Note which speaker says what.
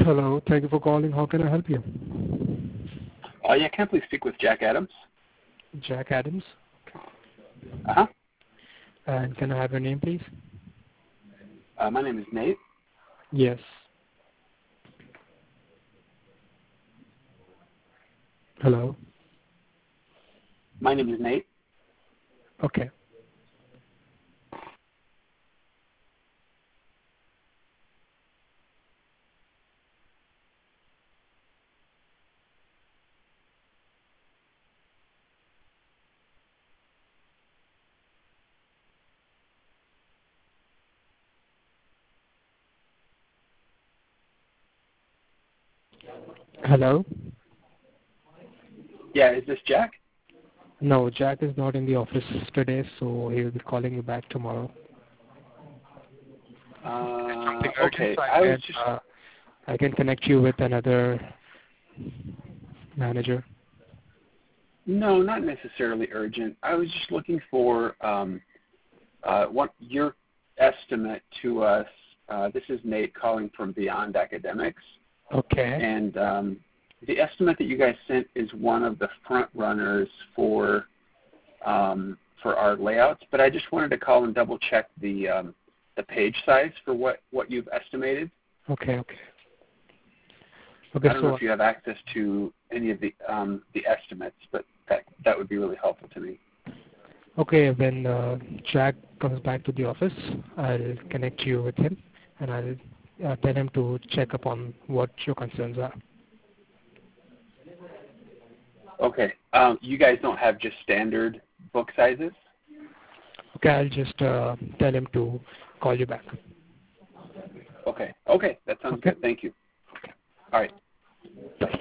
Speaker 1: Hello, thank you for calling. How can I help you?
Speaker 2: Yeah, can I please speak with Jack Adams?
Speaker 1: Jack Adams.
Speaker 2: Uh-huh.
Speaker 1: And can I have your name, please?
Speaker 2: My name is Nate.
Speaker 1: Yes. Hello.
Speaker 2: My name is Nate.
Speaker 1: Okay. Hello.
Speaker 2: Yeah, is this Jack?
Speaker 1: No, Jack is not in the office today, so he will be calling you back tomorrow. Something urgent,
Speaker 2: Okay.
Speaker 1: so I can connect you with another manager.
Speaker 2: No, not necessarily urgent. I was just looking for your estimate to us. This is Nate calling from Beyond Academics.
Speaker 1: Okay.
Speaker 2: And the estimate that you guys sent is one of the front runners for our layouts, but I just wanted to call and double check the page size for what you've estimated.
Speaker 1: Okay.
Speaker 2: I don't know if you have access to any of the estimates, but that would be really helpful to me.
Speaker 1: Okay, when Jack comes back to the office, I'll connect you with him, and I'll tell him to check upon what your concerns are.
Speaker 2: Okay. You guys don't have just standard book sizes?
Speaker 1: Okay, I'll just tell him to call you back.
Speaker 2: Okay. Okay, that sounds good. Thank you. All right. Bye.